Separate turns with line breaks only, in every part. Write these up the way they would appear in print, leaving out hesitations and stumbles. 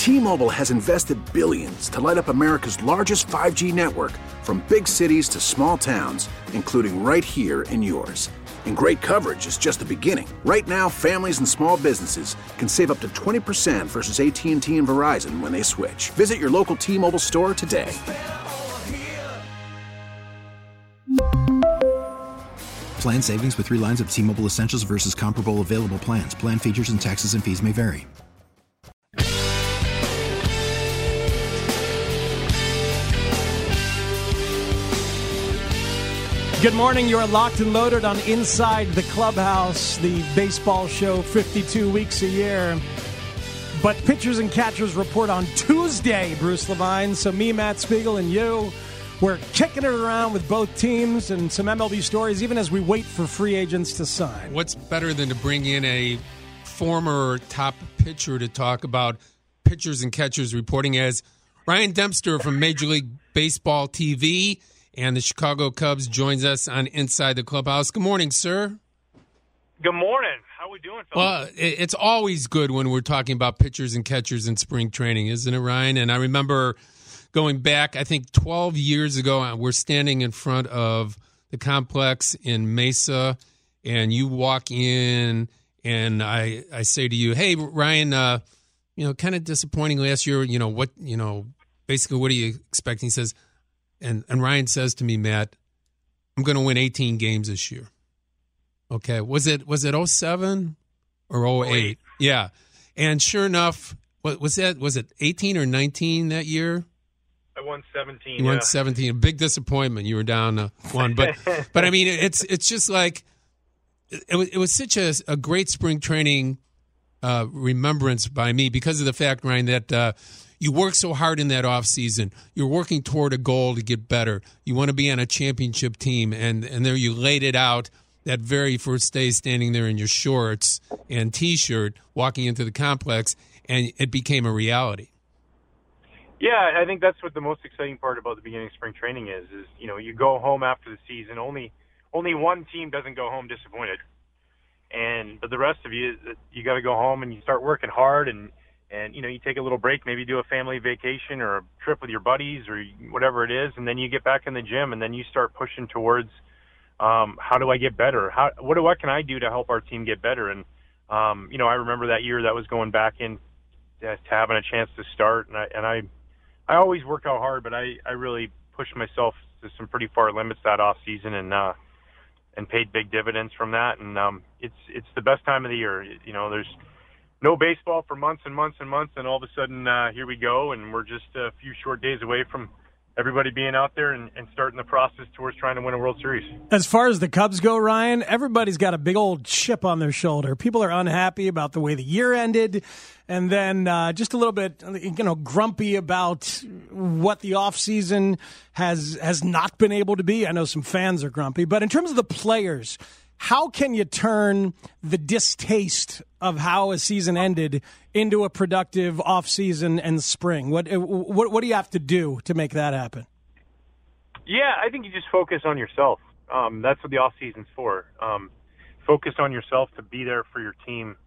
T-Mobile has invested billions to light up America's largest 5G network, from big cities to small towns, including right here in yours. And great coverage is just the beginning. Right now, families and small businesses can save up to 20% versus AT&T and Verizon when they switch. Visit your local T-Mobile store today.
Plan savings with 3 lines of T-Mobile Essentials versus comparable available plans. Plan features and taxes and fees may vary.
Good morning. You are locked and loaded on Inside the Clubhouse, the baseball show 52 weeks a year. But pitchers and catchers report on Tuesday, Bruce Levine. So me, Matt Spiegel, and you, we're kicking it around with both teams and some MLB stories, even as we wait for free agents to sign.
What's better than to bring in a former top pitcher to talk about pitchers and catchers reporting, as Ryan Dempster from Major League Baseball TV and the Chicago Cubs joins us on Inside the Clubhouse. Good morning, sir.
Good morning. How we doing, fellas?
Well, it's always good when we're talking about pitchers and catchers in spring training, isn't it, Ryan? And I remember going back, I think 12 years ago, we're standing in front of the complex in Mesa, and you walk in, and I say to you, hey, Ryan, kind of disappointing last year. Basically, what are you expecting? He says, and Ryan says to me, Matt, I'm going to win 18 games this year. Okay. Was it 07 or 08? Yeah. And sure enough, was it 18 or 19 that year?
I won 17.
You won 17. A big disappointment. You were down one, but I mean, it's just like it was such a great spring training remembrance by me because of the fact, Ryan, that you work so hard in that off season. You're working toward a goal to get better. You want to be on a championship team, and there you laid it out that very first day, standing there in your shorts and T-shirt, walking into the complex, and it became a reality.
Yeah, I think that's what the most exciting part about the beginning of spring training is you go home after the season. Only one team doesn't go home disappointed, but the rest of you got to go home and you start working hard and you take a little break, maybe do a family vacation or a trip with your buddies or whatever it is, and then you get back in the gym and then you start pushing towards how do I get better? What can I do to help our team get better? And I remember that year that was going back in to having a chance to start, and I always work out hard, but I really pushed myself to some pretty far limits that off season and paid big dividends from that. And it's the best time of the year. There's no baseball for months and months and months, and all of a sudden here we go, and we're just a few short days away from everybody being out there and starting the process towards trying to win a World Series. As
far as the Cubs go, Ryan, everybody's got a big old chip on their shoulder. People are unhappy about the way the year ended, and then just a little bit, grumpy about what the offseason has not been able to be. I know some fans are grumpy, but in terms of the players, how can you turn the distaste of how a season ended into a productive offseason and spring? What do you have to do to make that happen?
Yeah, I think you just focus on yourself. That's what the offseason's for. Focus on yourself to be there for your team.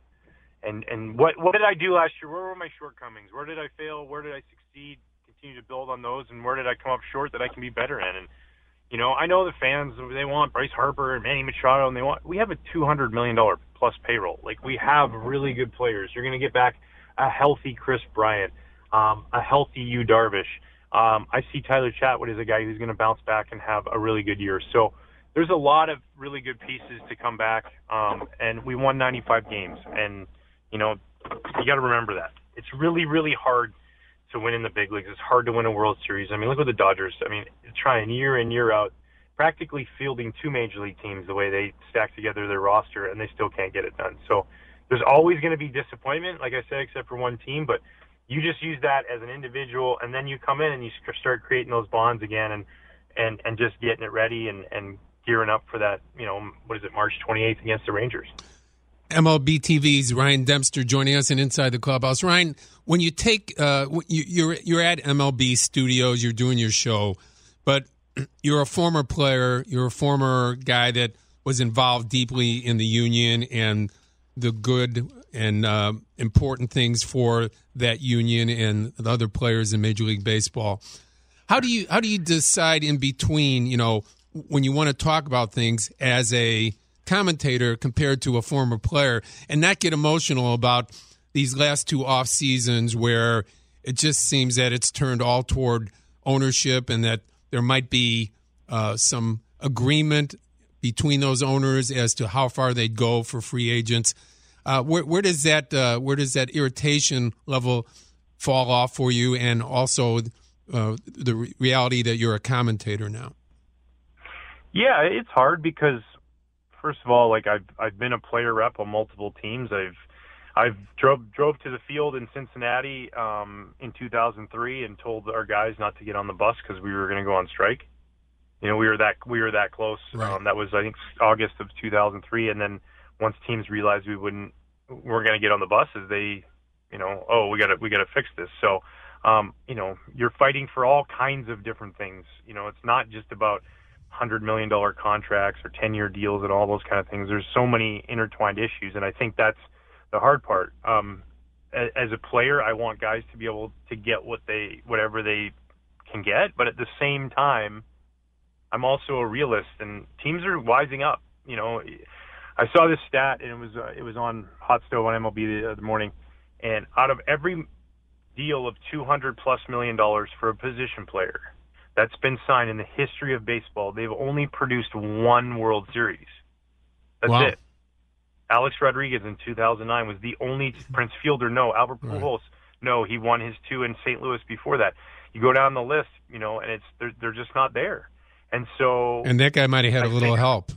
And what did I do last year? Where were my shortcomings? Where did I fail? Where did I succeed? Continue to build on those. And where did I come up short that I can be better in? And I know the fans, they want Bryce Harper and Manny Machado, and we have a $200 million plus payroll. Like, we have really good players. You're going to get back a healthy Chris Bryant, a healthy Yu Darvish. I see Tyler Chatwood as a guy who's going to bounce back and have a really good year. So there's a lot of really good pieces to come back, and we won 95 games. And, you got to remember that. It's really, really hard to win in the big leagues. It's hard to win a World Series. I mean, look at the Dodgers. I mean, trying year in, year out, practically fielding 2 major league teams the way they stack together their roster, and they still can't get it done. So there's always going to be disappointment, like I said, except for one team, but you just use that as an individual, and then you come in and you start creating those bonds again and just getting it ready and gearing up for that, March 28th against the Rangers.
MLB TV's Ryan Dempster joining us in Inside the Clubhouse. Ryan, when you take you're at MLB Studios, you're doing your show, but you're a former player, you're a former guy that was involved deeply in the union and the good and important things for that union and the other players in Major League Baseball. How do you decide in between, when you want to talk about things as a commentator compared to a former player and not get emotional about these last two off seasons where it just seems that it's turned all toward ownership and that there might be some agreement between those owners as to how far they'd go for free agents? Where does that irritation level fall off for you, and also the reality that you're a commentator now?
Yeah, it's hard because, first of all, like I've been a player rep on multiple teams. I've drove to the field in Cincinnati in 2003 and told our guys not to get on the bus because we were going to go on strike. We were that close.
Right.
That was, I think, August of 2003. And then once teams realized we weren't going to get on the buses, they, we got to fix this. So, you're fighting for all kinds of different things. It's not just about $100 million contracts or 10-year deals and all those kind of things. There's so many intertwined issues, and I think that's the hard part. As a player, I want guys to be able to get whatever they can get, but at the same time, I'm also a realist, and teams are wising up. I saw this stat, and it was on Hot Stove on MLB the morning, and out of every deal of $200+ million for a position player that's been signed in the history of baseball, they've only produced one World Series. That's
wow.
it. Alex Rodriguez in 2009 was the only. Prince Fielder, no. Albert Pujols, no. He won his two in St. Louis before that. You go down the list, and they're just not there. And so,
and that guy might have had a little help.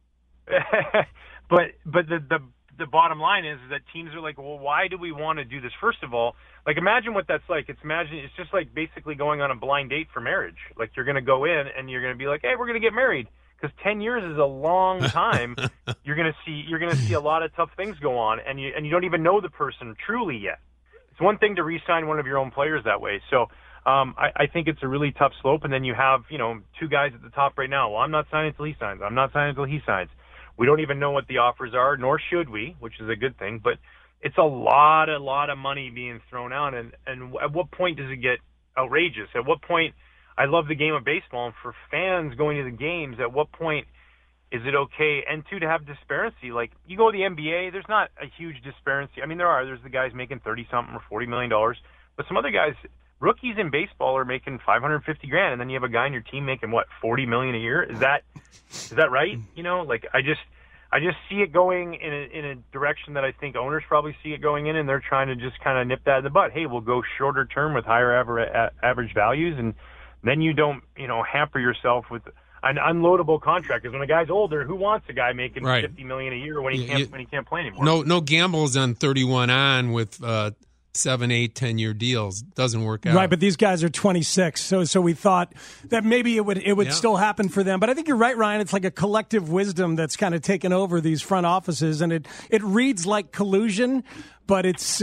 but the bottom line is that teams are like, well, why do we want to do this? First of all, like, imagine what that's like. It's just like basically going on a blind date for marriage. Like, you're going to go in and you're going to be like, hey, we're going to get married. Because 10 years is a long time. You're going to see a lot of tough things go on, and you don't even know the person truly yet. It's one thing to re-sign one of your own players that way. So I think it's a really tough slope. And then you have two guys at the top right now. Well, I'm not signing until he signs. I'm not signing until he signs. We don't even know what the offers are, nor should we, which is a good thing. But it's a lot of money being thrown out. And at what point does it get outrageous? At what point? I love the game of baseball, and for fans going to the games, at what point is it okay? And two, to have disparity. Like, you go to the NBA, there's not a huge disparity. I mean, there's the guys making 30-something or $40 million, but some other guys, rookies in baseball, are making $550,000, and then you have a guy in your team making $40 million a year. Is that right? I just see it going in a direction that I think owners probably see it going in, and they're trying to just kind of nip that in the bud. Hey, we'll go shorter term with higher average values, and then you don't, hamper yourself with an unloadable contract. Because when a guy's older, who wants a guy making $50 million a year when he can't play anymore?
No gambles on 31 on with 7, 8, 10-year deals. Doesn't work out.
Right, but these guys are 26, so we thought that maybe it would still happen for them. But I think you're right, Ryan. It's like a collective wisdom that's kind of taken over these front offices, and it reads like collusion. But it's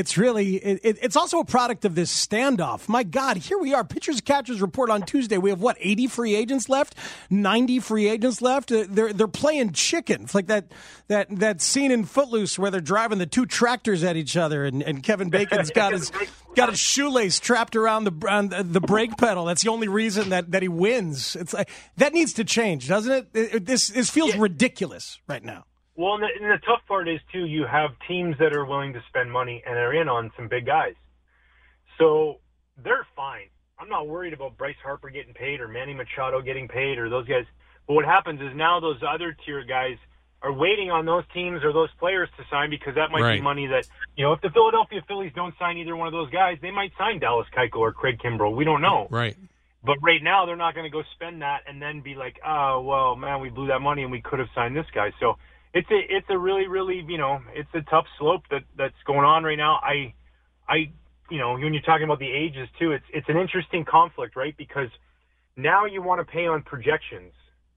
also a product of this standoff. My God, here we are. Pitchers Catchers report on Tuesday. We have 80 free agents left, 90 free agents left. They're playing chicken. It's like that scene in Footloose where they're driving the two tractors at each other, and Kevin Bacon's got his shoelace trapped around the brake pedal. That's the only reason that he wins. It's like that needs to change, doesn't it? This feels ridiculous right now.
Well, and the tough part is, too, you have teams that are willing to spend money and are in on some big guys. So they're fine. I'm not worried about Bryce Harper getting paid or Manny Machado getting paid or those guys. But what happens is now those other tier guys are waiting on those teams or those players to sign, because that might be money that, if the Philadelphia Phillies don't sign either one of those guys, they might sign Dallas Keuchel or Craig Kimbrell. We don't know.
Right.
But right now they're not going to go spend that and then be like, oh, well, man, we blew that money and we could have signed this guy. So it's a really, really, it's a tough slope that's going on right now. I when you're talking about the ages too, it's an interesting conflict, right? Because now you want to pay on projections.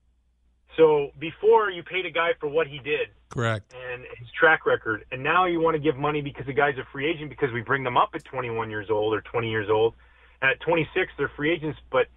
So before you paid a guy for what he did,
correct,
and his track record, and now you want to give money because the guy's a free agent because we bring them up at 21 years old or 20 years old, and at 26 they're free agents, but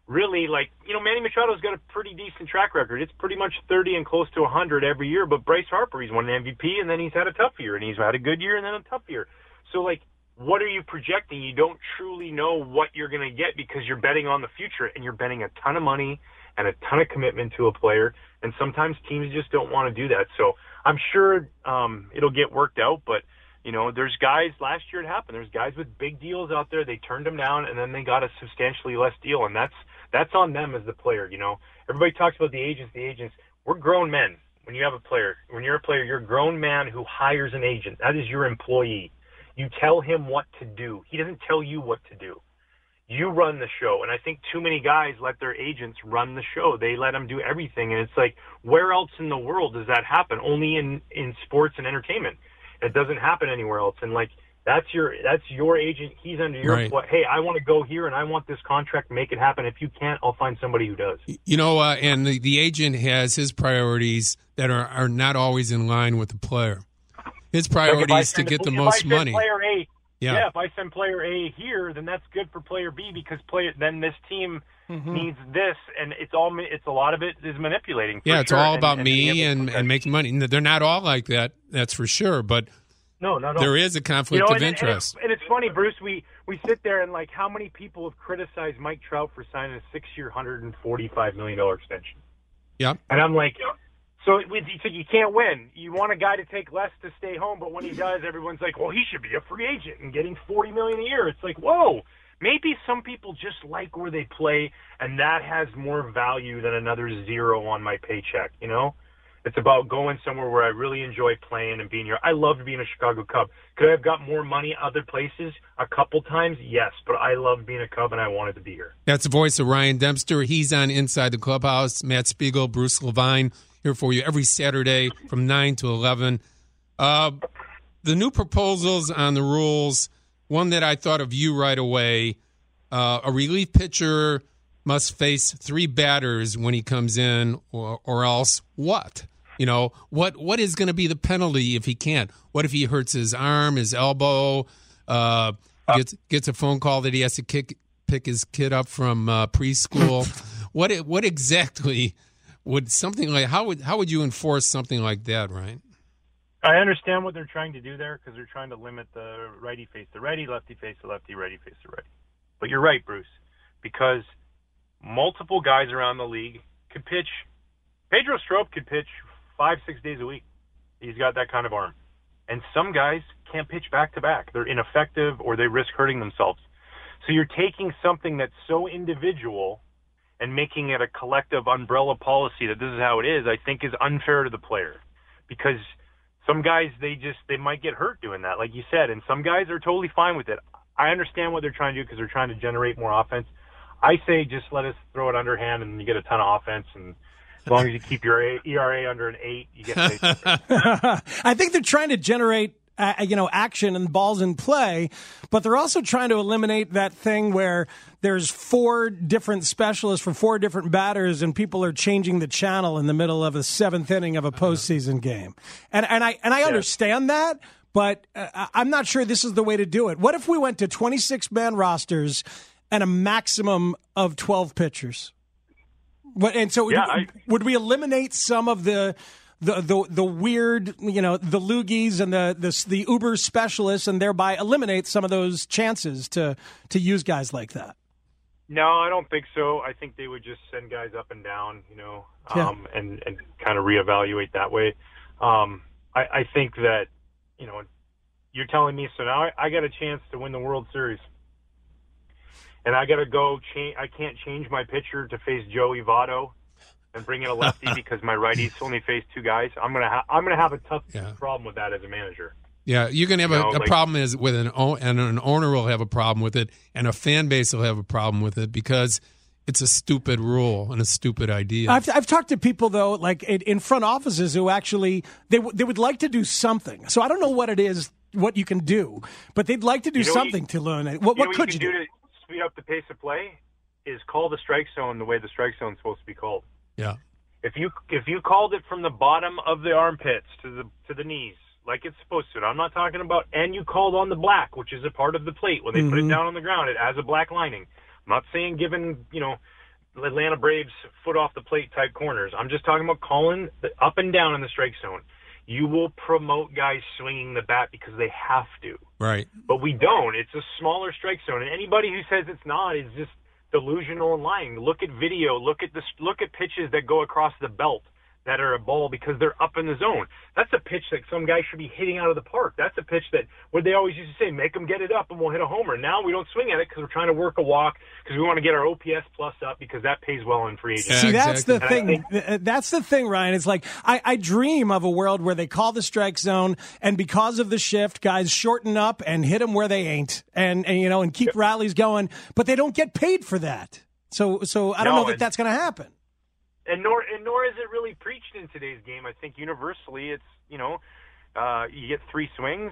really, like, Manny Machado's got a pretty decent track record. It's pretty much 30 and close to 100 every year. But Bryce Harper, he's won an MVP, and then he's had a tough year, and he's had a good year and then a tough year. So, like, what are you projecting? You don't truly know what you're going to get because you're betting on the future, and you're betting a ton of money and a ton of commitment to a player. And sometimes teams just don't want to do that. So I'm sure it'll get worked out, but there's guys, last year it happened. There's guys with big deals out there. They turned them down, and then they got a substantially less deal, and that's on them as the player. Everybody talks about the agents. We're grown men. When you're a player, you're a grown man who hires an agent. That is your employee. You tell him what to do. He doesn't tell you what to do. You run the show. And I think too many guys let their agents run the show. They let them do everything. And it's like, where else in the world does that happen? Only in sports and entertainment. It doesn't happen anywhere else. And like, that's your agent. He's under your foot. Hey, I want to go here and I want this contract. Make it happen. If you can't, I'll find somebody who does.
And the agent has his priorities that are not always in line with the player. His priority is to get the most money.
Player A, if I send player A here, then that's good for player B because then this team needs this, and it's a lot of it is manipulating.
It's all about me and making money. They're not all like that, that's for sure. But
no.
There is a conflict of interest.
And it's funny, Bruce. We sit there and like, how many people have criticized Mike Trout for signing a 6-year, $145 million extension?
Yeah,
and I'm like. So you can't win. You want a guy to take less to stay home, but when he does, everyone's like, well, he should be a free agent and getting $40 million a year. It's like, whoa, maybe some people just like where they play, and that has more value than another zero on my paycheck, It's about going somewhere where I really enjoy playing and being here. I loved being a Chicago Cub. Could I have got more money other places a couple times? Yes, but I loved being a Cub, and I wanted to be here.
That's the voice of Ryan Dempster. He's on Inside the Clubhouse. Matt Spiegel, Bruce Levine, here for you every Saturday from 9 to 11. The new proposals on the rules, one that I thought of you right away, a relief pitcher must face 3 batters when he comes in, or else what? What is going to be the penalty if he can't? What if he hurts his arm, his elbow, gets a phone call that he has to pick his kid up from preschool? What exactly would something like how would you enforce something like that, Ryan?
I understand what they're trying to do there because they're trying to limit the righty face the righty, lefty face the lefty, righty face the righty. But you're right, Bruce, because multiple guys around the league could pitch. Pedro Strop could pitch 5-6 days a week. He's got that kind of arm. And some guys can't pitch back-to-back. They're ineffective or they risk hurting themselves. So you're taking something that's so individual and making it a collective umbrella policy that this is how it is, I think is unfair to the player. Because some guys, they might get hurt doing that, like you said, and some guys are totally fine with it. I understand what they're trying to do because they're trying to generate more offense. I say just let us throw it underhand and you get a ton of offense, and as long as you keep your ERA under an 8, you get paid.
I think they're trying to generate action and balls in play, but they're also trying to eliminate that thing where there's 4 different specialists for 4 different batters and people are changing the channel in the middle of a 7th inning of a postseason game. And I understand that, but I'm not sure this is the way to do it. What if we went to 26-man rosters and a maximum of 12 pitchers? Would we eliminate some of the weird, the loogies and the uber specialists, and thereby eliminate some of those chances to use guys like that?
No, I don't think so. I think they would just send guys up and down, and kind of reevaluate that way. I think that, you're telling me, so now I got a chance to win the World Series. And I got to go I can't change my pitcher to face Joey Votto and bring in a lefty because my righties only face 2 guys. I'm gonna have a tough problem with that as a manager.
Yeah, you're gonna have a problem with an owner will have a problem with it, and a fan base will have a problem with it because it's a stupid rule and a stupid idea.
I've talked to people though, like in front offices, who actually they would like to do something. So I don't know what it is, what you can do, but they'd like to do something to eliminate. What could you do
to speed up the pace of play? Is call the strike zone the way the strike zone is supposed to be called.
Yeah.
If you called it from the bottom of the armpits to the knees like it's supposed to, and I'm not talking about, and you called on the black, which is a part of the plate when they put it down on the ground, it has a black lining. I'm not saying given Atlanta Braves foot off the plate type corners. I'm just talking about calling the up and down in the strike zone. You will promote guys swinging the bat because they have to.
Right.
But we don't. It's a smaller strike zone, and anybody who says it's not is just delusional and lying. Look at video. Look at pitches that go across the belt that are a ball because they're up in the zone. That's a pitch that some guy should be hitting out of the park. That's a pitch that, what they always used to say, make them get it up and we'll hit a homer. Now we don't swing at it because we're trying to work a walk because we want to get our OPS plus up because that pays well in free agency.
See, that's
exactly.
the thing. That's the thing, Ryan. It's like I dream of a world where they call the strike zone, and because of the shift, guys shorten up and hit them where they ain't, and keep rallies going. But they don't get paid for that. So I don't know that that's going to happen.
And nor is it really preached in today's game. I think universally it's, you get 3 swings,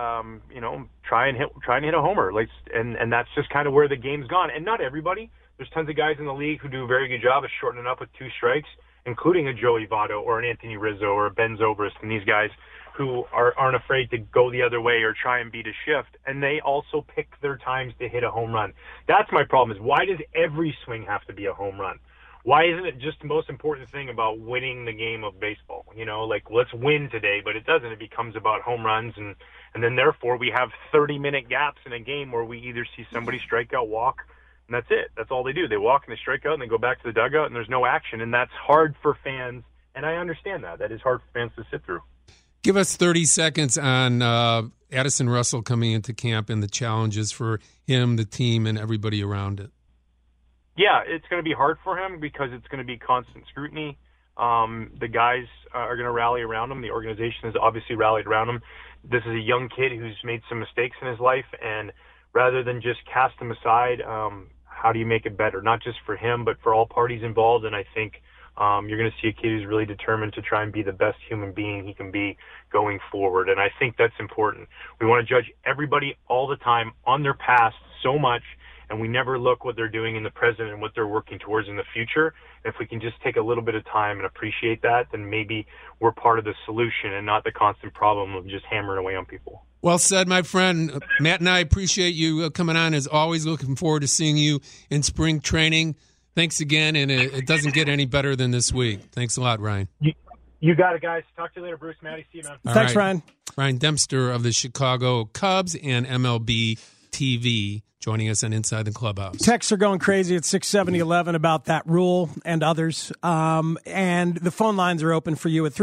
try and hit a homer. And that's just kind of where the game's gone. And not everybody. There's tons of guys in the league who do a very good job of shortening up with 2 strikes, including a Joey Votto or an Anthony Rizzo or a Ben Zobrist, and these guys who aren't afraid to go the other way or try and beat a shift. And they also pick their times to hit a home run. That's my problem, is why does every swing have to be a home run? Why isn't it just the most important thing about winning the game of baseball? Let's win today, but it doesn't. It becomes about home runs, and then therefore we have 30-minute gaps in a game where we either see somebody strike out, walk, and that's it. That's all they do. They walk and they strike out and they go back to the dugout, and there's no action, and that's hard for fans, and I understand that. That is hard for fans to sit through.
Give us 30 seconds on Addison Russell coming into camp and the challenges for him, the team, and everybody around it.
Yeah, it's going to be hard for him because it's going to be constant scrutiny. The guys are going to rally around him. The organization has obviously rallied around him. This is a young kid who's made some mistakes in his life, and rather than just cast him aside, how do you make it better? Not just for him, but for all parties involved. And I think you're going to see a kid who's really determined to try and be the best human being he can be going forward. And I think that's important. We want to judge everybody all the time on their past so much, and we never look what they're doing in the present and what they're working towards in the future. And if we can just take a little bit of time and appreciate that, then maybe we're part of the solution and not the constant problem of just hammering away on people.
Well said, my friend. Matt and I appreciate you coming on. As always, looking forward to seeing you in spring training. Thanks again, and it doesn't get any better than this week. Thanks a lot, Ryan.
You got it, guys. Talk to you later, Bruce. Maddie, see you, man.
Thanks, right. Ryan.
Ryan Dempster of the Chicago Cubs and MLB TV joining us on Inside the Clubhouse. Texts
are going crazy at 67011 about that rule and others. And the phone lines are open for you at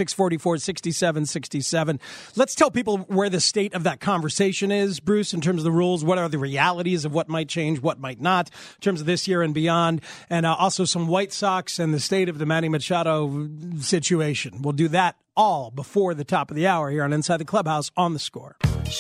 312-644-6767. Let's tell people where the state of that conversation is, Bruce, in terms of the rules. What are the realities of what might change, what might not, in terms of this year and beyond. And also some White Sox and the state of the Manny Machado situation. We'll do that all before the top of the hour here on Inside the Clubhouse on The Score.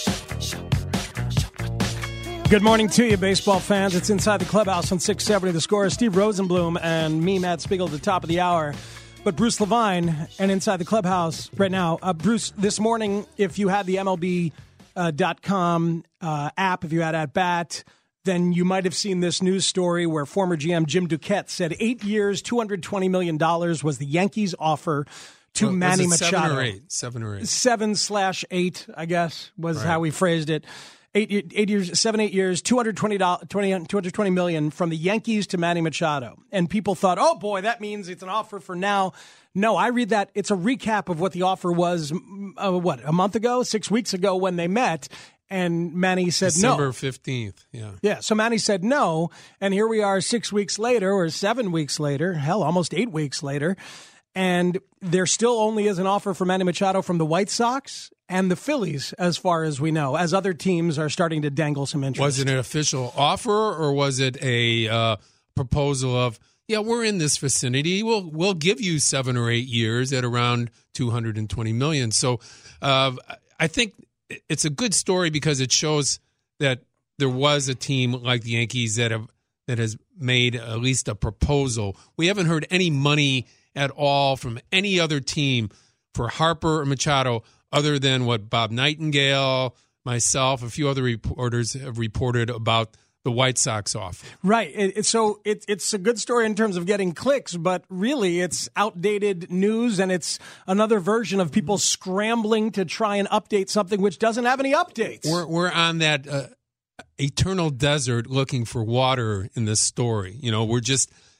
Good morning to you, baseball fans. It's Inside the Clubhouse on 670 The Score. Steve Rosenblum and me, Matt Spiegel, at the top of the hour. But Bruce Levine and Inside the Clubhouse right now. Bruce, this morning, if you had the MLB.com app, if you had At Bat, then you might have seen this news story where former GM Jim Duquette said 8 years, $220 million was the Yankees' offer to Manny Machado.
7 or 8.
7/8, I guess, was how we phrased it. 8 years, 7-8 years, $220 million from the Yankees to Manny Machado. And people thought, oh boy, that means it's an offer for now. No, I read that it's a recap of what the offer was, a month ago, 6 weeks ago when they met. And Manny said
December
no.
15th, yeah.
Yeah, so Manny said no. And here we are 6 weeks later, or 7 weeks later, hell, almost 8 weeks later. And there still only is an offer for Manny Machado from the White Sox and the Phillies, as far as we know, as other teams are starting to dangle some interest.
Was it an official offer, or was it a proposal of, yeah, we're in this vicinity, we'll give you 7 or 8 years at around $220 million. So I think it's a good story because it shows that there was a team like the Yankees that has made at least a proposal. We haven't heard any money at all from any other team for Harper or Machado, other than what Bob Nightingale, myself, a few other reporters have reported about the White Sox offer.
Right. It's a good story in terms of getting clicks, but really it's outdated news, and it's another version of people scrambling to try and update something which doesn't have any updates.
We're on that eternal desert looking for water in this story. You know, we're just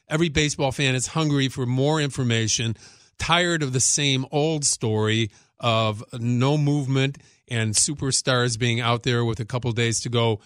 every baseball fan is hungry for more information, tired of the same old story of no movement and superstars being out there with a couple days to go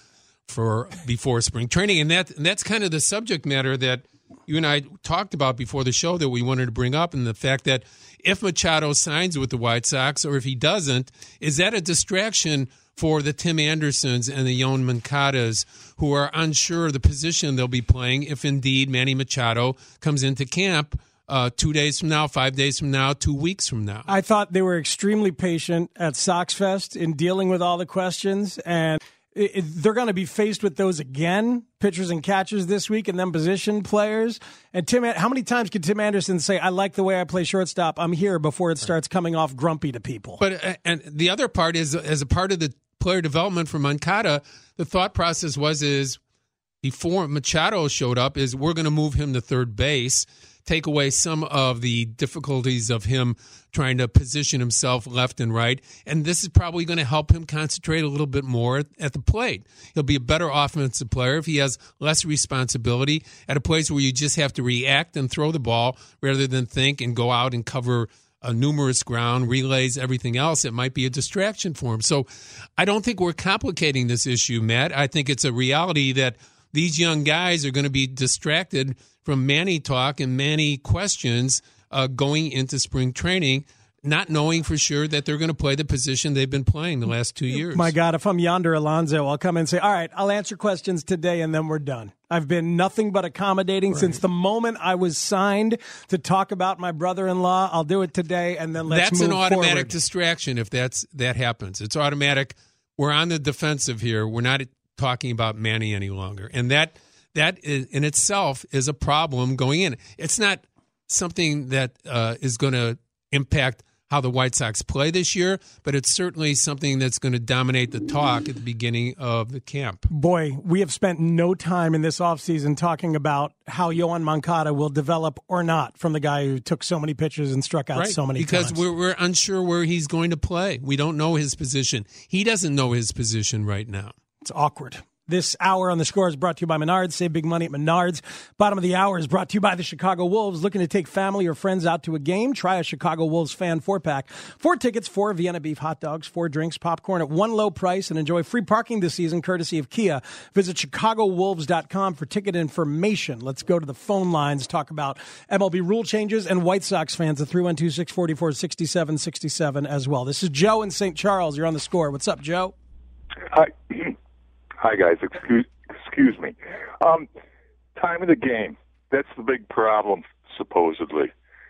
before spring training. And that's kind of the subject matter that you and I talked about before the show that we wanted to bring up, and the fact that if Machado signs with the White Sox or if he doesn't, is that a distraction for the Tim Andersons and the Yoan Moncadas, who are unsure of the position they'll be playing if indeed Manny Machado comes into camp 2 days from now, 5 days from now, 2 weeks from now?
I thought they were extremely patient at Sox Fest in dealing with all the questions, and they're going to be faced with those again, pitchers and catchers this week, and then position players. And how many times can Tim Anderson say, I like the way I play shortstop, I'm here, before it starts coming off grumpy to people?
But and the other part is, as a part of the player development for Moncada, the thought process is before Machado showed up, is we're going to move him to third base, take away some of the difficulties of him trying to position himself left and right. And this is probably going to help him concentrate a little bit more at the plate. He'll be a better offensive player if he has less responsibility at a place where you just have to react and throw the ball rather than think and go out and cover numerous ground, relays, everything else. It might be a distraction for him. So I don't think we're complicating this issue, Matt. I think it's a reality that these young guys are going to be distracted from Manny talk and Manny questions going into spring training, not knowing for sure that they're going to play the position they've been playing the last 2 years.
My God, if I'm Yonder Alonso, I'll come in and say, all right, I'll answer questions today and then we're done. I've been nothing but accommodating since the moment I was signed to talk about my brother-in-law. I'll do it today and then let's move forward.
That's an automatic distraction if that happens. It's automatic. We're on the defensive here. We're not talking about Manny any longer. And that is, in itself, is a problem going in. It's not something that is going to impact how the White Sox play this year, but it's certainly something that's going to dominate the talk at the beginning of the camp.
Boy, we have spent no time in this offseason talking about how Yoan Moncada will develop or not from the guy who took so many pitches and struck out so many
because
times.
Because we're unsure where he's going to play. We don't know his position. He doesn't know his position right now.
It's awkward. This hour on The Score is brought to you by Menards. Save big money at Menards. Bottom of the hour is brought to you by the Chicago Wolves. Looking to take family or friends out to a game? Try a Chicago Wolves fan 4-pack. 4 tickets, 4 Vienna beef hot dogs, 4 drinks, popcorn at one low price, and enjoy free parking this season courtesy of Kia. Visit ChicagoWolves.com for ticket information. Let's go to the phone lines, talk about MLB rule changes and White Sox fans at 312-644-6767 as well. This is Joe in St. Charles. You're on The Score. What's up, Joe?
Hi, guys. Excuse me. Time of the game. That's the big problem, supposedly.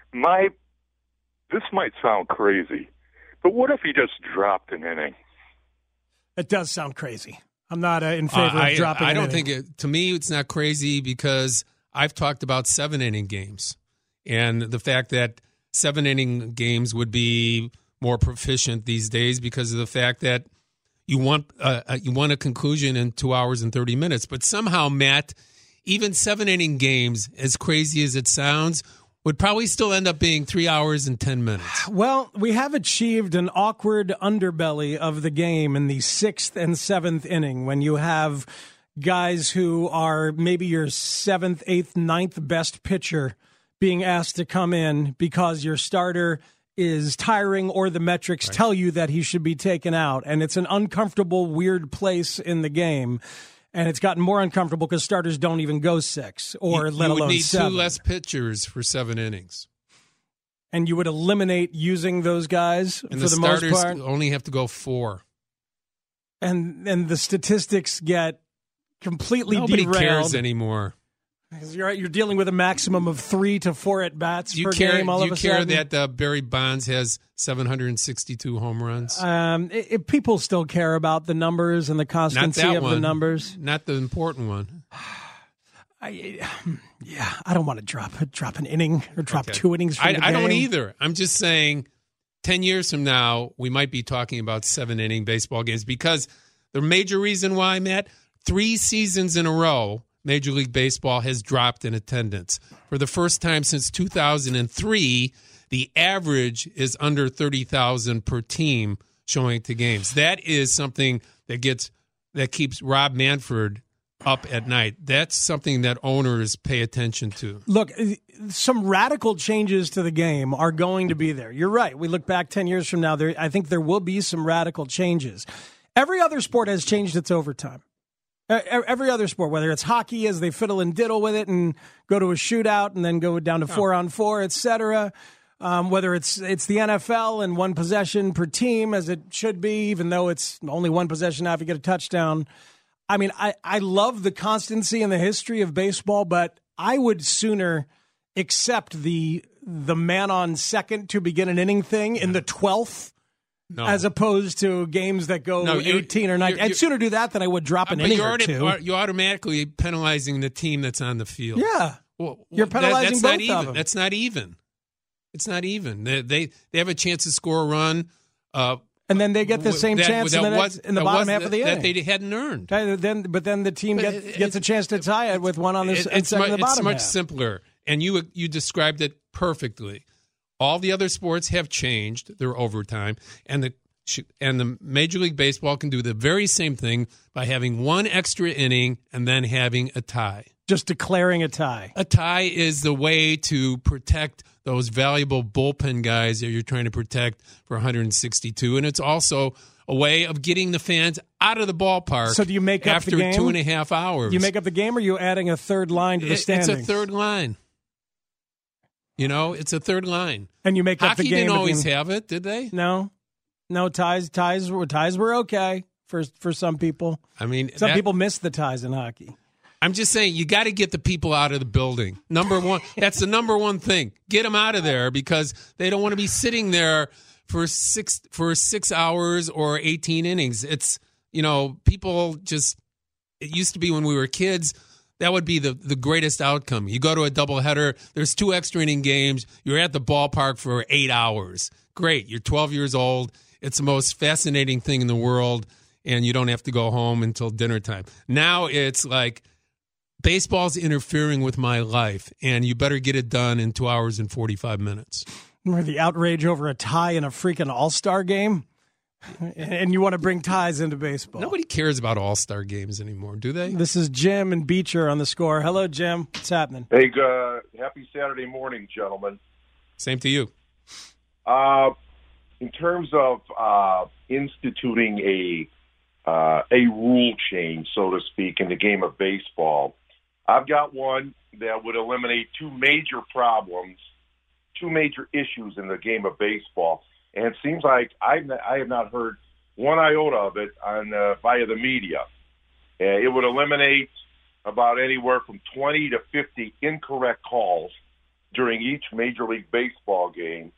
This might sound crazy, but what if he just dropped an inning?
It does sound crazy. I'm not in favor of dropping an inning.
I don't think to me, it's not crazy because I've talked about 7-inning games and the fact that 7-inning games would be more proficient these days because of the fact that you want a conclusion in 2 hours and 30 minutes. But somehow, Matt, even 7-inning games, as crazy as it sounds, would probably still end up being 3 hours and 10 minutes.
Well, we have achieved an awkward underbelly of the game in the 6th and 7th inning when you have guys who are maybe your 7th, 8th, 9th best pitcher being asked to come in because your starter is tiring or the metrics tell you that he should be taken out. And it's an uncomfortable, weird place in the game. And it's gotten more uncomfortable because starters don't even go 6 or let alone 7. You would need
2 less pitchers for 7 innings.
And you would eliminate using those guys
and
for the most part?
And the starters only have to go 4.
And the statistics get completely derailed.
Nobody cares anymore.
Because you're dealing with a maximum of 3 to 4 at bats per game. All of a sudden,
do you care that Barry Bonds has 762 home runs?
People still care about the numbers and the constancy of the numbers.
Not the important one.
I don't want to drop an inning or drop 2 innings. From the game.
I don't either. I'm just saying, 10 years from now, we might be talking about 7-inning baseball games because the major reason why, Matt, 3 seasons in a row, Major League Baseball has dropped in attendance. For the first time since 2003, the average is under 30,000 per team showing to games. That is something that keeps Rob Manfred up at night. That's something that owners pay attention to.
Look, some radical changes to the game are going to be there. You're right. We look back 10 years from now, I think there will be some radical changes. Every other sport has changed its overtime. Every other sport, whether it's hockey as they fiddle and diddle with it and go to a shootout and then go down to 4-on-4, et cetera. Whether it's the NFL and one possession per team as it should be, even though it's only one possession now if you get a touchdown. I mean, I love the constancy and the history of baseball, but I would sooner accept the man on second to begin an inning thing in the 12th as opposed to games that go 18 or 19. I'd sooner do that than I would drop an inning or two.
You're automatically penalizing the team that's on the field.
Yeah. Well, you're penalizing both of them.
That's not even. It's not even. They have a chance to score a run.
And then they get the same chance in the bottom half of the inning.
That they hadn't earned.
But then the team gets a chance to tie it with one on the second of the bottom half.
It's much simpler. And you described it perfectly. All the other sports have changed their overtime, and the Major League Baseball can do the very same thing by having one extra inning and then having a tie.
Just declaring a tie.
A tie is the way to protect those valuable bullpen guys that you're trying to protect for 162. And it's also a way of getting the fans out of the ballpark.
So do you make up
after
the game?
2.5 hours?
Do you make up the game, or are you adding a third line to the standings?
It's a third line. It's a third line.
And you make up the game.
Hockey didn't always have it, did they?
No, ties were okay for some people.
I mean,
some people miss the ties in hockey.
I'm just saying, you got to get the people out of the building. Number one, that's the number one thing. Get them out of there because they don't want to be sitting there for 6 hours or 18 innings. It's, people just, it used to be when we were kids, that would be the greatest outcome. You go to a doubleheader, there's 2 extra inning games, you're at the ballpark for 8 hours. Great, you're 12 years old. It's the most fascinating thing in the world, and you don't have to go home until dinner time. Now it's like, baseball's interfering with my life, and you better get it done in 2 hours and 45 minutes.
Remember the outrage over a tie in a freaking all-star game? And you want to bring ties into baseball.
Nobody cares about all-star games anymore, do they?
This is Jim and Beecher on the Score. Hello, Jim. What's happening?
Hey, happy Saturday morning, gentlemen.
Same to you.
In terms of instituting a rule change, so to speak, in the game of baseball, I've got one that would eliminate 2 major problems, 2 major issues in the game of baseball. And it seems like I have not heard one iota of it via the media. It would eliminate about anywhere from 20 to 50 incorrect calls during each Major League Baseball game.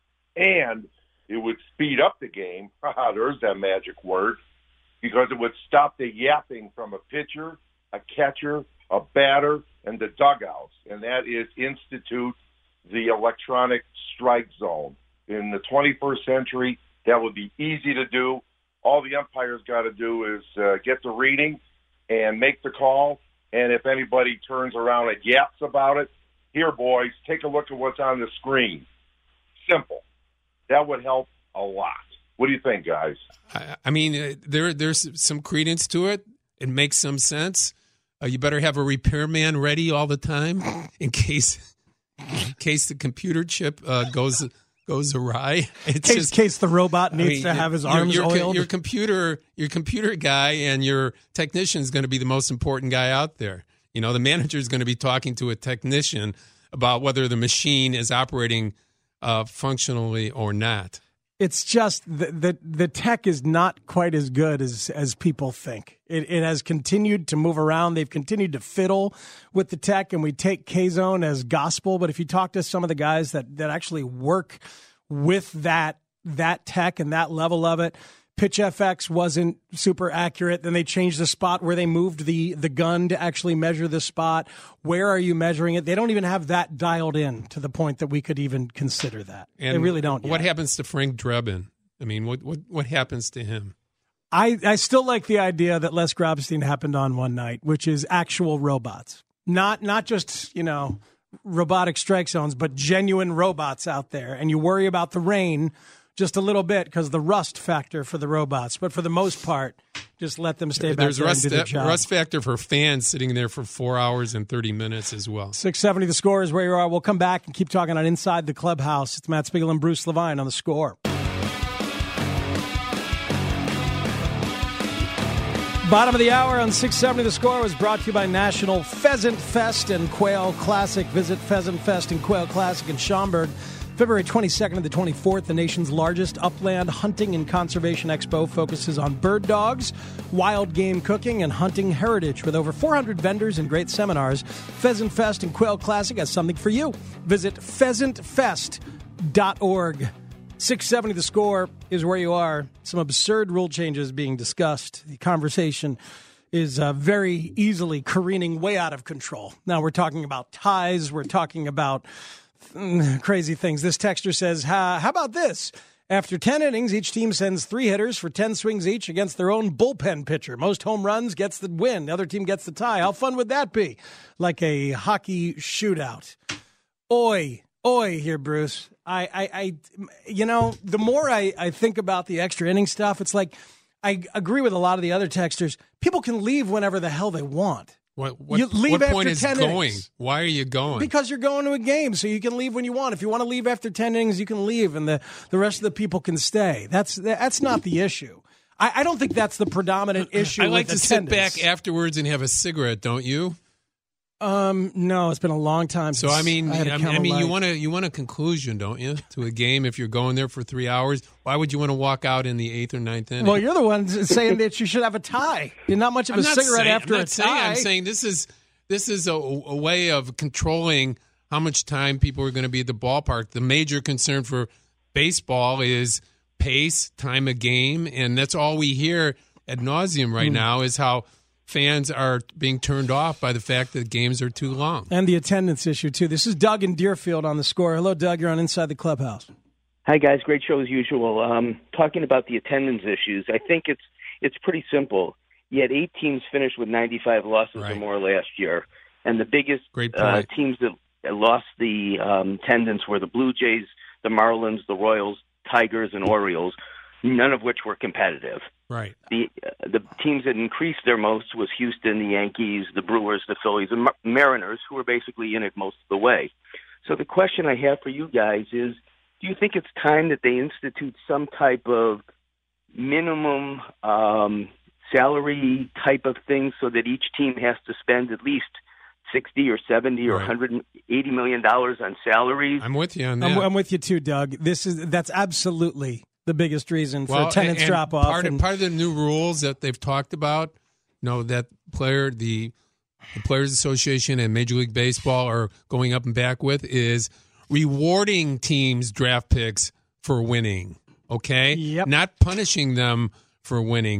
And it would speed up the game. There's that magic word. Because it would stop the yapping from a pitcher, a catcher, a batter, and the dugouts. And that is institute the electronic strike zone. In the 21st century, that would be easy to do. All the umpires got to do is get the reading and make the call. And if anybody turns around and yaps about it, here, boys, take a look at what's on the screen. Simple. That would help a lot. What do you think, guys?
I mean, there's some credence to it. It makes some sense. You better have a repairman ready all the time in case the computer chip goes awry.
In case the robot needs to have his arms oiled.
Your computer guy and your technician is going to be the most important guy out there. The manager is going to be talking to a technician about whether the machine is operating functionally or not.
It's just the tech is not quite as good as people think. It has continued to move around. They've continued to fiddle with the tech, and we take K-Zone as gospel. But if you talk to some of the guys that actually work with that tech and that level of it, PitchFX wasn't super accurate. Then they changed the spot where they moved the gun to actually measure the spot. Where are you measuring it? They don't even have that dialed in to the point that we could even consider that. And they really don't.
What happens to Frank Drebin? I mean, what happens to him?
I still like the idea that Les Grobstein happened on one night, which is actual robots. Not just, robotic strike zones, but genuine robots out there. And you worry about the rain just a little bit because the rust factor for the robots. But for the most part, just let them stay back
There's
there and do their job.
rust factor for fans sitting there for 4 hours and 30 minutes as well.
670 The Score is where you are. We'll come back and keep talking on Inside the Clubhouse. It's Matt Spiegel and Bruce Levine on The Score. Bottom of the hour on 670 The Score was brought to you by National Pheasant Fest and Quail Classic. Visit Pheasant Fest and Quail Classic in Schaumburg, February 22nd to the 24th. The nation's largest upland hunting and conservation expo focuses on bird dogs, wild game cooking, and hunting heritage. With over 400 vendors and great seminars, Pheasant Fest and Quail Classic has something for you. Visit pheasantfest.org. 670 The Score is where you are. Some absurd rule changes being discussed. The conversation is very easily careening way out of control. Now we're talking about ties. We're talking about crazy things. This texter says, how about this? After 10 innings, each team sends 3 hitters for 10 swings each against their own bullpen pitcher. Most home runs gets the win. The other team gets the tie. How fun would that be? Like a hockey shootout. Oi here, Bruce. The more I think about the extra inning stuff, it's like I agree with a lot of the other texters. People can leave whenever the hell they want.
What
point
is
10
going?
Innings.
Why are you going?
Because you're going to a game, so you can leave when you want. If you want to leave after 10 innings, you can leave, and the rest of the people can stay. That's not the issue. I don't think that's the predominant issue.
I like
with
to
attendance.
sit back afterwards and have a cigarette, don't you?
No, it's been a long time.
So I mean,
you
you want a conclusion, don't you, to a game? If you're going there for 3 hours, why would you want to walk out in the 8th or 9th inning?
Well, you're the one saying that you should have a tie. You're not much of a cigarette after a tie.
I'm saying this is a way of controlling how much time people are going to be at the ballpark. The major concern for baseball is pace, time of game, and that's all we hear ad nauseum right now is how fans are being turned off by the fact that games are too long.
And the attendance issue, too. This is Doug in Deerfield on The Score. Hello, Doug. You're on Inside the Clubhouse.
Hi, guys. Great show as usual. Talking about the attendance issues, I think it's pretty simple. You had 8 teams finish with 95 losses or more last year. And the biggest teams that lost the attendance were the Blue Jays, the Marlins, the Royals, Tigers, and Orioles, none of which were competitive.
Right.
The teams that increased their most was Houston, the Yankees, the Brewers, the Phillies, and Mariners, who were basically in it most of the way. So the question I have for you guys is, do you think it's time that they institute some type of minimum salary type of thing so that each team has to spend at least $60 or $70 or $180 million on salaries?
I'm with you on that.
I'm with you too, Doug. That's absolutely the biggest reason for attendance drop off.
Part of the new rules that they've talked about, that the Players Association and Major League Baseball are going up and back with is rewarding teams' draft picks for winning. Okay, not punishing them for winning.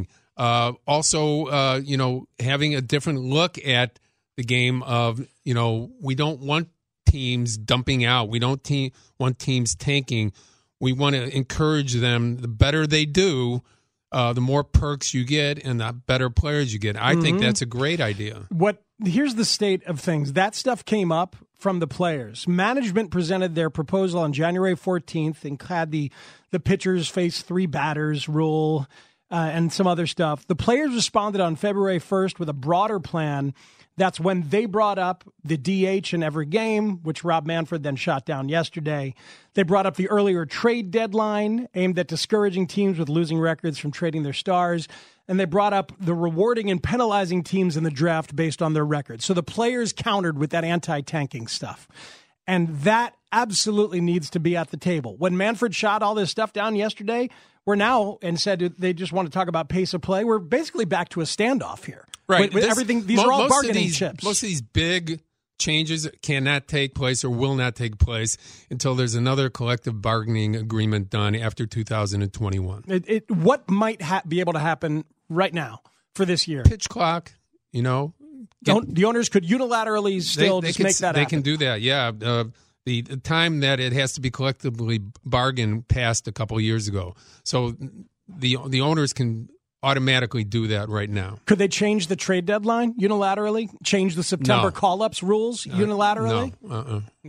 Also, having a different look at the game of we don't want teams dumping out. We don't want teams tanking. We want to encourage them. The better they do, the more perks you get and the better players you get. I think that's a great idea.
Here's the state of things. That stuff came up from the players. Management presented their proposal on January 14th and had the pitchers face 3 batters rule and some other stuff. The players responded on February 1st with a broader plan. That's when they brought up the DH in every game, which Rob Manfred then shot down yesterday. They brought up the earlier trade deadline aimed at discouraging teams with losing records from trading their stars. And they brought up the rewarding and penalizing teams in the draft based on their records. So the players countered with that anti-tanking stuff. And that absolutely needs to be at the table. When Manfred shot all this stuff down yesterday, we're now, and said they just want to talk about pace of play, we're basically back to a standoff here.
Right.
With everything, these are all bargaining chips.
Most of these big changes cannot take place or will not take place until there's another collective bargaining agreement done after 2021.
What might be able to happen right now for this year?
Pitch clock,
the owners could unilaterally still make that happen.
They can do that, yeah. The time that it has to be collectively bargained passed a couple of years ago. So the owners can automatically do that right now.
Could they change the trade deadline unilaterally? Change the September call-ups rules unilaterally?
No.
Okay.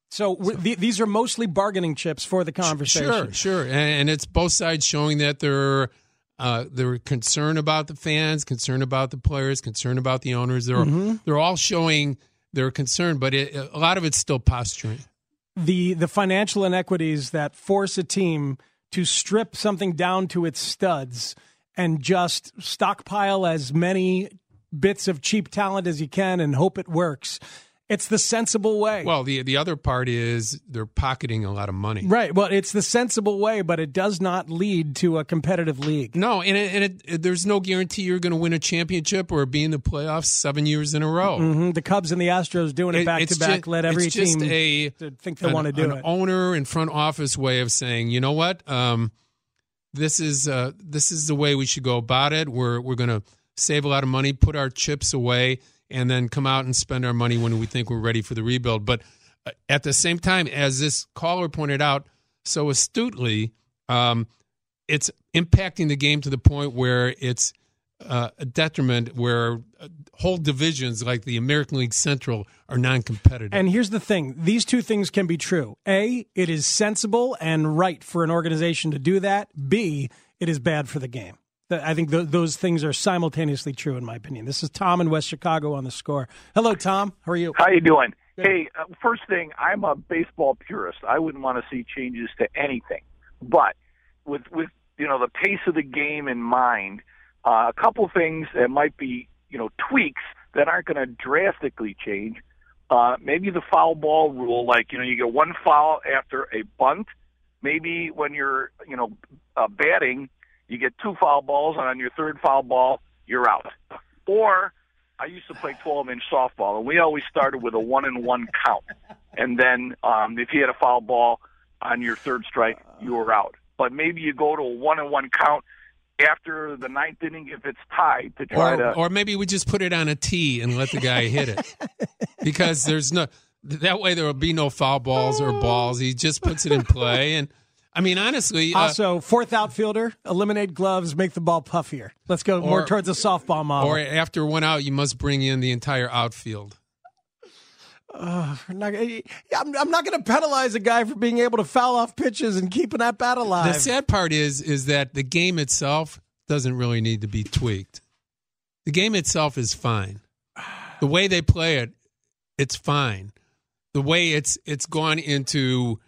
So these are mostly bargaining chips for the conversation.
Sure. And it's both sides showing that they're concerned about the fans, concerned about the players, concerned about the owners. They're all showing their concern, but a lot of it's still posturing.
The financial inequities that force a team to strip something down to its studs and just stockpile as many bits of cheap talent as you can and hope it works. It's the sensible way.
Well, the other part is they're pocketing a lot of money.
Right. Well, it's the sensible way, but it does not lead to a competitive league.
No, and there's no guarantee you're going to win a championship or be in the playoffs 7 years in a row.
Mm-hmm. The Cubs and the Astros doing it back-to-back let every team think they want to do it.
An owner and front office way of saying, you know what, this is the way we should go about it. We're going to save a lot of money, put our chips away, and then come out and spend our money when we think we're ready for the rebuild. But at the same time, as this caller pointed out so astutely, it's impacting the game to the point where it's a detriment, where whole divisions like the American League Central are non-competitive.
And here's the thing. These two things can be true. A, it is sensible and right for an organization to do that. B, it is bad for the game. I think those things are simultaneously true, in my opinion. This is Tom in West Chicago on The Score. Hello, Tom. How are you?
How you doing? Good. Hey, first thing, I'm a baseball purist. I wouldn't want to see changes to anything. But with the pace of the game in mind, a couple things that might be tweaks that aren't going to drastically change. Maybe the foul ball rule, like you get one foul after a bunt. Maybe when you're batting, you get 2 foul balls, and on your third foul ball, you're out. Or I used to play 12-inch softball, and we always started with a 1-and-1 count. And then if you had a foul ball on your third strike, you were out. But maybe you go to a 1-and-1 count after the 9th inning if it's tied to try
or maybe we just put it on a tee and let the guy hit it. Because that way there will be no foul balls or balls. He just puts it in play. And I mean, honestly.
Also, fourth outfielder, eliminate gloves, make the ball puffier. Let's go more towards a softball model.
Or after one out, you must bring in the entire outfield.
I'm not going to penalize a guy for being able to foul off pitches and keeping that bat alive.
The sad part is that the game itself doesn't really need to be tweaked. The game itself is fine. The way they play it, it's fine. The way it's gone into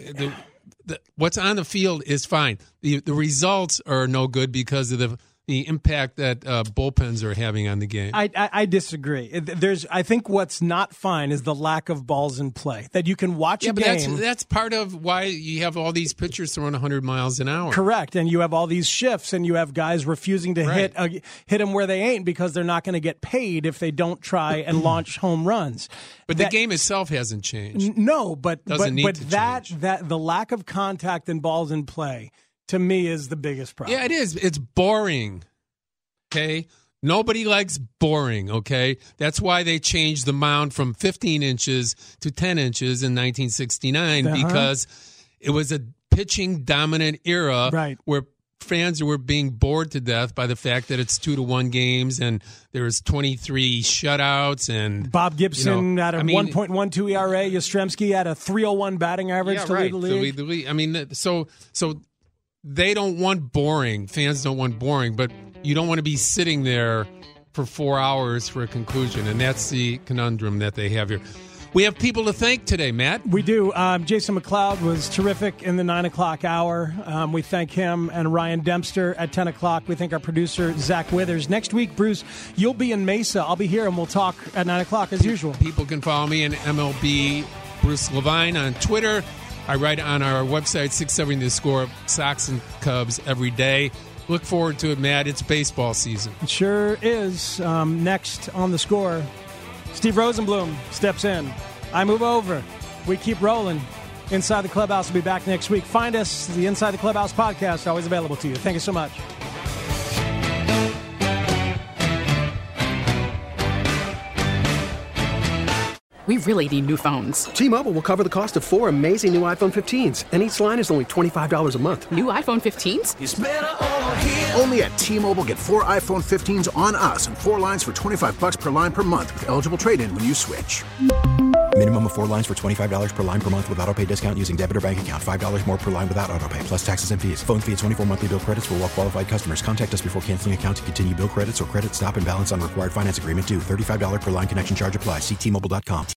what's on the field is fine. The results are no good because of the impact that bullpens are having on the game.
I disagree. I think what's not fine is the lack of balls in play. That you can watch a game.
But that's part of why you have all these pitchers throwing 100 miles an hour.
Correct. And you have all these shifts, and you have guys refusing to hit them where they ain't because they're not going to get paid if they don't try and launch home runs.
But the game itself hasn't changed.
No, but
change.
The lack of contact and balls in play, to me, is the biggest problem.
Yeah, it is. It's boring, okay? Nobody likes boring, okay? That's why they changed the mound from 15 inches to 10 inches in 1969 because it was a pitching-dominant era where fans were being bored to death by the fact that it's 2-1 games and there's 23 shutouts and
Bob Gibson had a 1.12 ERA. Yastrzemski had a 3.01 batting average to lead the league.
I mean, so they don't want boring. Fans don't want boring, but you don't want to be sitting there for 4 hours for a conclusion, and that's the conundrum that they have here. We have people to thank today, Matt.
We do. Jason McLeod was terrific in the 9 o'clock hour. We thank him and Ryan Dempster at 10 o'clock. We thank our producer, Zach Withers. Next week, Bruce, you'll be in Mesa. I'll be here, and we'll talk at 9 o'clock as usual.
People can follow me in MLB Bruce Levine on Twitter. I write on our website, 670 The Score, Sox and Cubs every day. Look forward to it, Matt. It's baseball season.
It sure is. Next on The Score, Steve Rosenblum steps in. I move over. We keep rolling. Inside the Clubhouse will be back next week. Find us, the Inside the Clubhouse podcast, always available to you. Thank you so much.
We really need new phones.
T-Mobile will cover the cost of 4 amazing new iPhone 15s, and each line is only $25 a month.
New iPhone 15s?
It's better over here. Only at T-Mobile, get 4 iPhone 15s on us and 4 lines for $25 per line per month with eligible trade-in when you switch.
Minimum of 4 lines for $25 per line per month with autopay discount using debit or bank account. $5 more per line without autopay, plus taxes and fees. Phone fee at 24 monthly bill credits for well qualified customers. Contact us before canceling account to continue bill credits or credit stop and balance on required finance agreement due. $35 per line connection charge applies. See T-Mobile.com.